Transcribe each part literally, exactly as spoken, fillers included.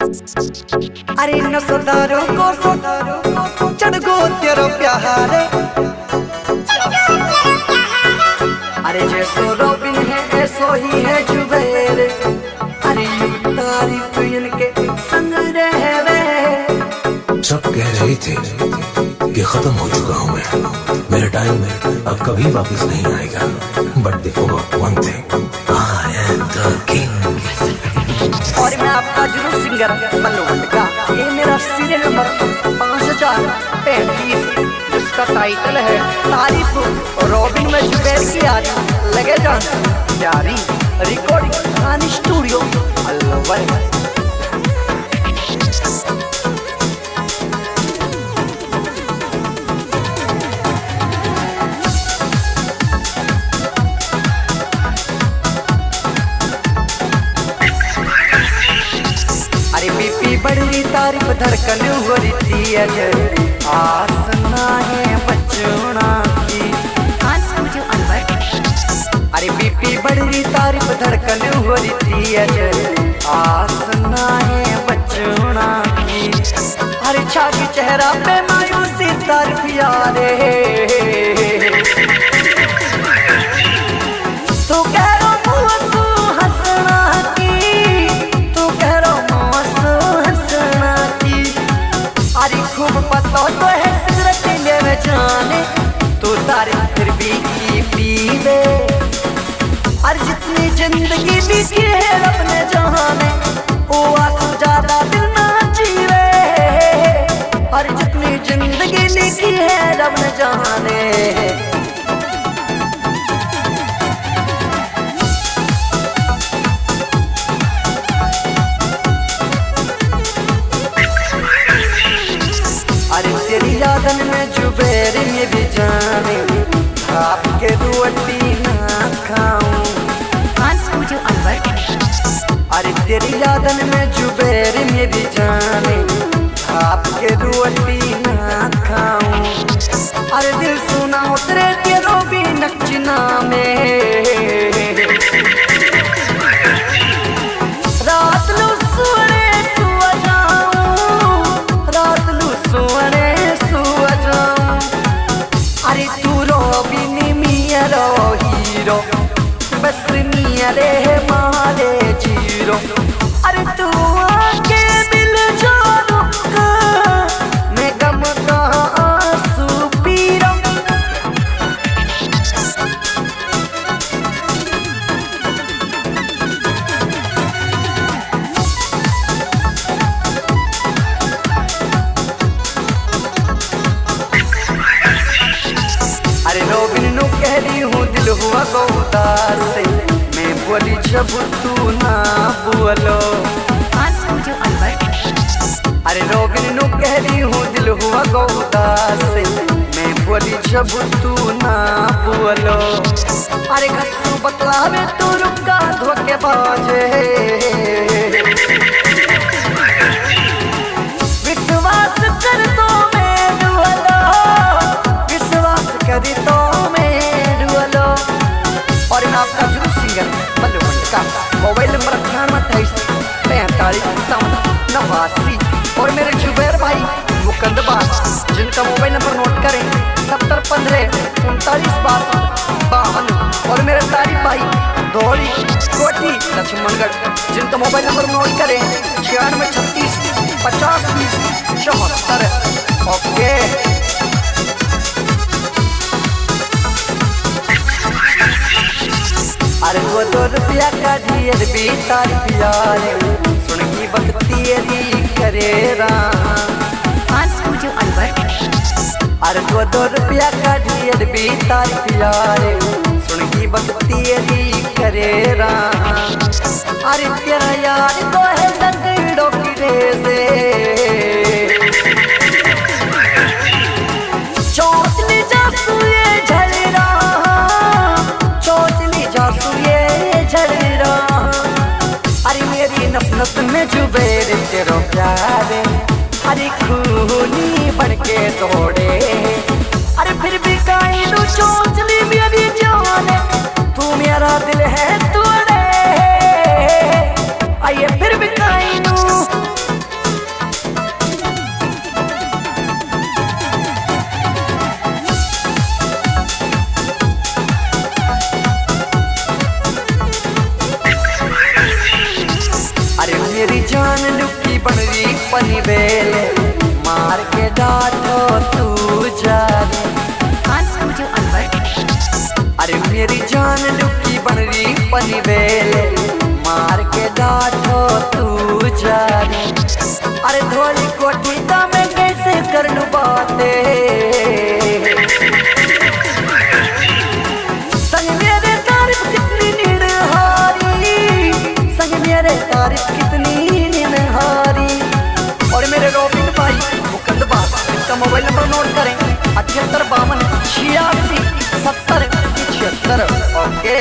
अरे नसदारों को सदारों चढ़ गो तेरो प्यारे। अरे जैसो रॉबिन है ऐसो ही है जुबैर। अरे यू तारीफ इनके संग रहवे। सब कह रहे थे कि खत्म हो चुका हूँ मैं, मेरा टाइम अब कभी वापस नहीं आएगा। बट देखो one thing, I am the king. और मैं आपका जरूर सिंगर बल्लू का। ये मेरा सीरियल नंबर पाँच हजार पैंतीस, जिसका टाइटल है तारीफ रॉबिन में जुबैर की यारी। लगे जान प्यारी रिकॉर्डिंग खान स्टूडियो अलवर। अरे बीपी बड़ी तारीफ धड़कन हो रही है। आसना है बचना की। अरे बीपी बड़ी तारीफ धड़कन हो रही है। आसना है बचना की। हर छाती चेहरा पे मायूसी तारीफ यारे। तो कह पता तो है सिगरेट ले जाने तो तारीफ फिर भी की पी दे। और जितनी जिंदगी लिखी है रब ने जाने, वो आंसू ज्यादा दिल ना जीवे। और जितनी जिंदगी लिखी है रब ने जाने। अरे तेरी यादन में जुबैर में भी जाने, आपके रोटी ना खाऊं। अरे तेरी यादन में जुबैर में भी जाने, आपके रोटी ना खाऊं। अरे दिल सुना उतरे तेरो भी नक्चना में। रात लो सुने सुआ जाऊं, रात लो सुने सुआ जाऊं। अरे तू रॉबिन मिया रो हीरो, बस मिया रे मारे जीरो। अरे तू आके मिल जा रुक, मैं गम का आंसू पी रहा। अरे रॉबिन नु कह रही हूँ दिल हुआ गौदार से, मैं बोली जब तू ना बोलो। अरे रॉबिन नु कह रही हूँ दिल हुआ गौदार से, मैं बोली जब तू ना बोलो। अरे घसू बतलावे तू रुका धोखे बाजे। विश्वास कर तो मैं डुअलो, विश्वास करी तो मैं डुअलो। और मैं आपका जरूर सिंगर बल्लू का। मोबाइल नंबर अठानवे अट्ठाईस पैंतालीस सत्तावन नवासी। और मेरे जुबैर भाई मुकंदबाज, जिनका मोबाइल नंबर नोट करें सत्तर पंद्रह उनतालीस बासठ बावन। और मेरे तारीफ भाई धौली कोठी लक्ष्मणगढ़, जिनका मोबाइल नंबर नोट करें छियानवे छत्तीस पचास बीस चौहत्तर। ओके अरे वो दो रुपया का ढेर भी तारीफ यारे, सुन की बकती तेरी करे राम। अरे वो दो रुपया का ढेर भी तारीफ यारे, सुन की बकती तेरी करे राम। अरे तेरा यार तो है लंगड़ों की रेसे, चोचली जासू ये झलरा, चोचली जासू ये झलरा। अरे मेरी नस नस में जुबैर तेरो प्यारे, अरे खूनी बनके तोड़े। अरे फिर भी कायनू चोचली मेरी जान, तू मेरा दिल है तोड़े। आइए फिर भी कायनू जान लुकी बनरी पनवेल मार के डांटो तू जाने स्टूडियो अनवर। अरे मेरी जान लुकी बनरी पनवेल मार के डांटो तू जाने अरे धोली कोठी दा मैं कैसे कर लूं बातें संग मेरे तारीफ कितनी निरहारी संग मेरे तारीफ कितनी निरहारी। और मेरे रोबिन भाई मुकंद बास इसका मोबाइल नंबर नोट करें अठहत्तर बावन छियासी सत्तर छिहत्तर। ओके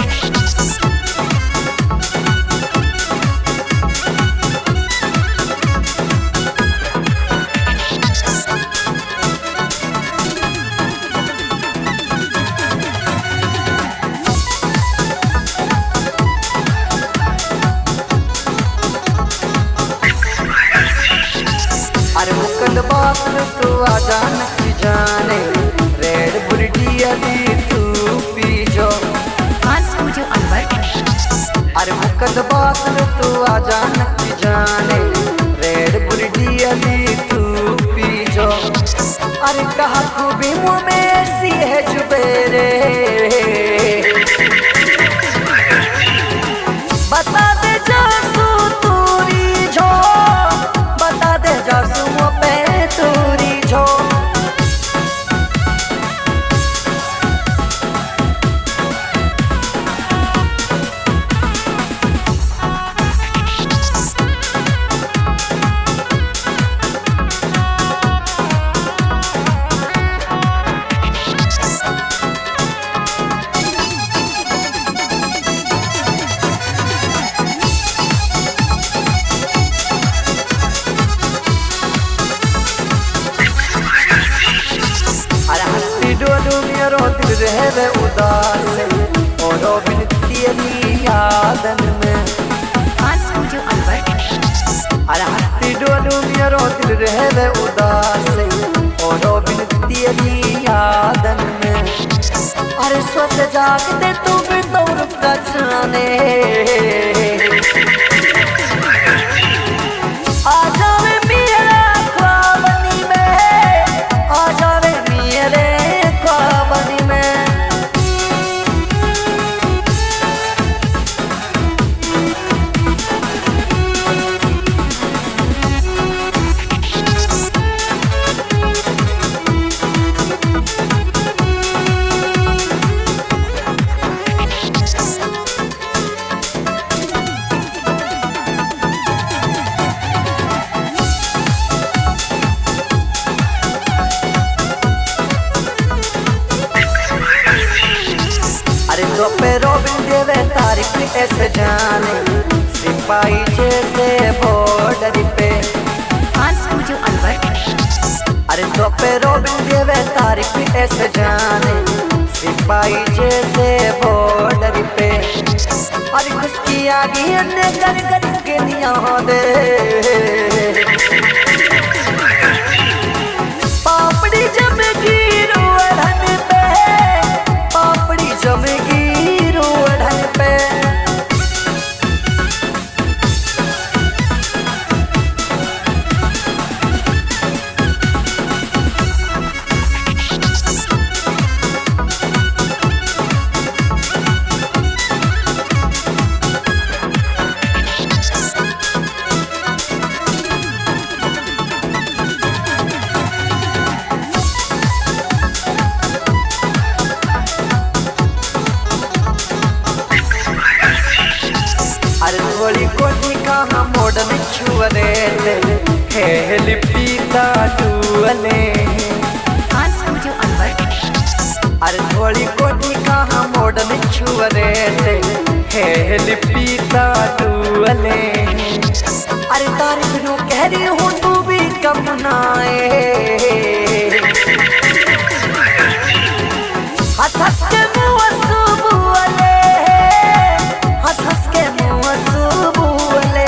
अरे मुकंद बास तू आ जान की जाने रेड बुलटी अभी तू पी जो स्टूडियो अनवर। अरे मुकंद बास तू आ जान की जाने रेड बुलटी अभी तू पी जो अरे कहा खूबी मुँह में ऐसी है जुबेरे बता दे जासू तूरी जो बता दे जासू पे तूरी जो। अरे हंसती डोलू मेरो दिल रहे उदास और बिन तेरी यादन में स्टूडियो अनवर। अरे हंसती डोलू मेरो दिल रहे उदास और बिन तेरी यादन में अरे सोच जागते तू भी दौड़ का जाने आ जावे मेरा ख्वाबनी में आ जावे मेरे ख्वाबनी में। अरे तो पे रोबिन देवे तारीख ऐसे जाने सिपाही जैसे बॉर्डर पे स्टूडियो अनवर। अरे तो पे रोबिन देवे तारीख ऐसे जाने सिपाही जैसे बॉर्डर पे अरे खुशकी आ गई ने कर कर के निया दे पापड़ी जमेगी रोढ़न पे पापड़ी जमेगी रोढ़न पे। अरे थोड़ी कोठी कहाँ मोड़ में छुअरे है लिपीता डुअले स्टूडियो अनवर। अरे थोड़ी कोठी कहाँ मोड़ में छुअरे है लिपीता डुअले अरे तारीफ नो कह रही हूँ तू भी कम नाए हंस हंस के मुँह सुबुअले हंस हंस के मुँह सुबुअले।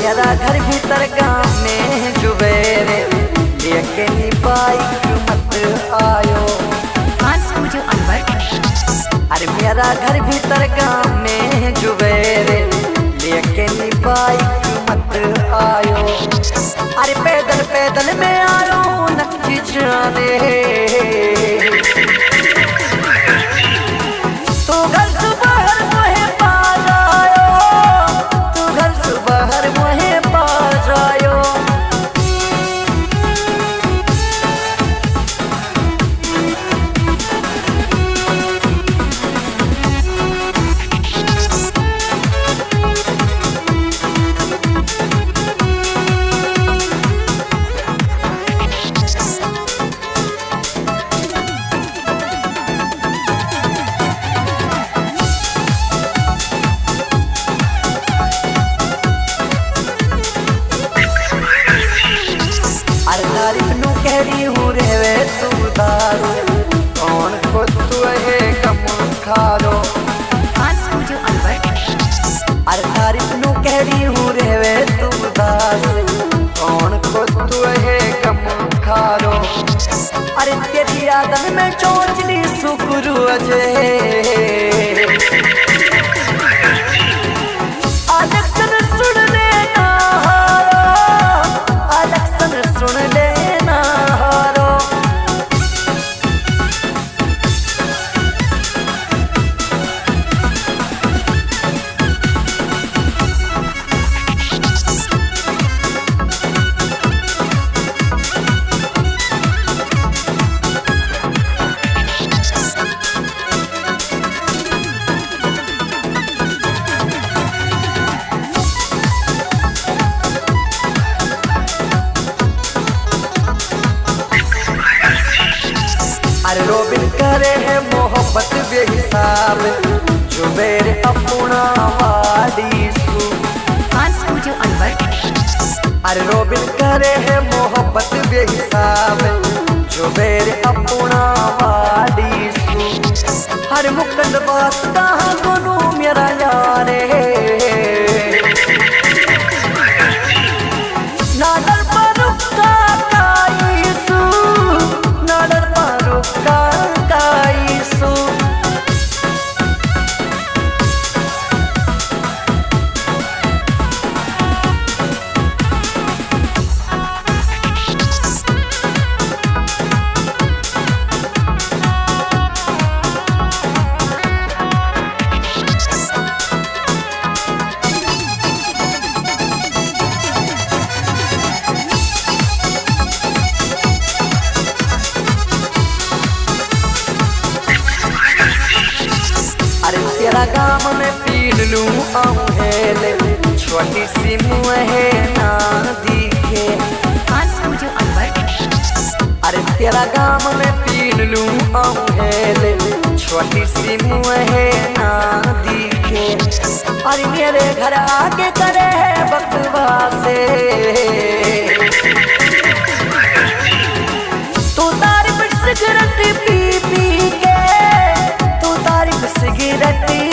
मेरा घर भीतर गाँव में जुबेरे लेके नी बाइक मत आयो। Dance Studio Anwar. अरे मेरा घर भीतर गाँव में जुबेरे लेके नी बाइक मत आयो। अरे पैदल पैदल में आयो नक्की जाने। तू घर से बाहर मुहे पा जायो, तू घर से बाहर मुहे पा जायो। तारीफ नू कह रही हूँ रे तू दास, कौन को तू है कम खारो। Dance Studio Anwar. अरे तारीफ नू कह रही हूँ रे तू दास, कौन को तू है कम खारो। अरे तेरी आदत में चोचली सुकुरु अजय आलक्षण सुन लेना हारो, आलक्षण सुन लेना हारो। अरे रोबिन करे है मोहब्बत बेहिसाब, जो मेरे अपना वाली सू। Dance Studio Anwar. अरे रोबिन करे है मोहब्बत बेहिसाब, जो मेरे अपना वाली सू। हर मुकंद वास्ता दोनों मेरा यारे, नादर परुका काईसू, नादर परुका काईसू। अरे तेरा गाँव में पीन लूं अहेले, छोटी सी मुँहे ना दिखे। Dance Studio Anwar. अरे तेरा गाँव में पीन लूं अहेले, छोटी सी मुँहे ना दिखे। अरे मेरे घर आके करे है बकवासे, तू तारीफ सिगरेट पी पी के, तू तारीफ सिगरेट